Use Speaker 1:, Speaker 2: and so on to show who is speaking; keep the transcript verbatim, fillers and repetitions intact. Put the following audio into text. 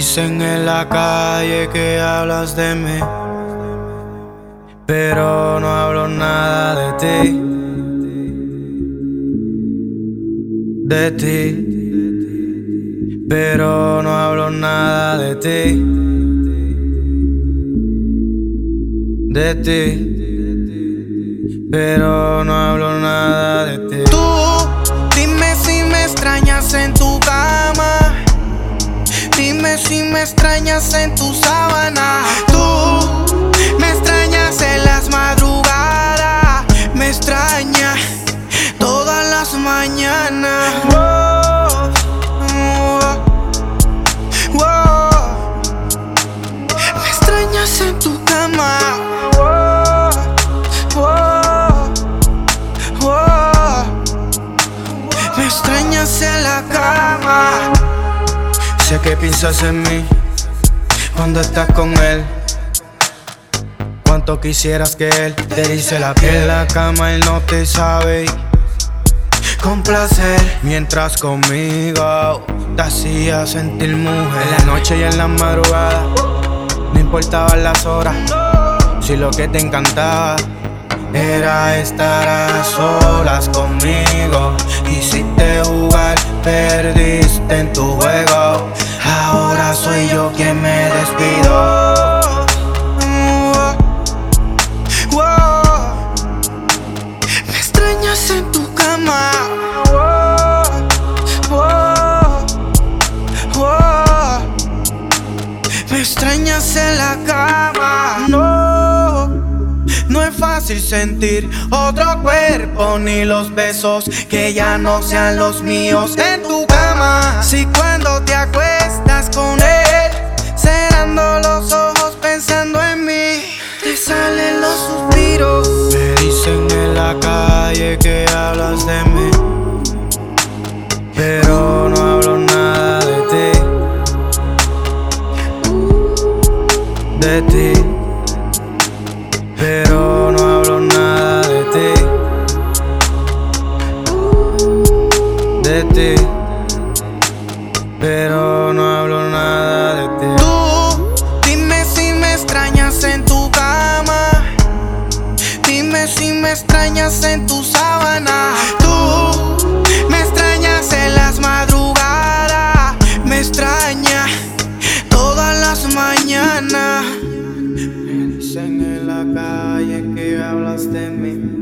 Speaker 1: dicen en la calle que hablas de mí, pero no hablo nada de ti, de ti, pero no hablo nada de ti, de ti, pero no hablo nada de ti.
Speaker 2: Tú, dime si me extrañas en tu cama, dime si me extrañas en tu sábana. Tú me extrañas en las madrugadas, me extrañas todas las mañanas. Wow, wow, wow. Me extrañas en tu cama. Wow, wow, wow. Me extrañas en la cama.
Speaker 1: Sé que piensas en mí cuando estás con él. Cuánto quisieras que él te dice la piel en la cama, él no te sabe complacer. Mientras conmigo te hacía sentir mujer. En la noche y en la madrugada, no importaban las horas. Si lo que te encantaba era estar a solas conmigo. Quisiste jugar, perdiste en tu juego. Ahora soy yo quien me despido.
Speaker 2: Me extrañas en tu cama. Me extrañas en la cama. No, no es fácil sentir otro cuerpo, ni los besos que ya no sean los míos en tu cama. Si cuando te acuestas con él, cerrando los ojos pensando en mí, te salen los suspiros.
Speaker 1: Me dicen en la calle que hablas de mí, pero no hablo nada de ti, de ti, pero no hablo nada de ti, de ti, pero no hablo nada de ti.
Speaker 2: Tú, dime si me extrañas en tu cama, dime si me extrañas en tu sábana. Tú me extrañas en las madrugadas, me extrañas todas las mañanas.
Speaker 1: Me dicen en la calle que hablas de mí,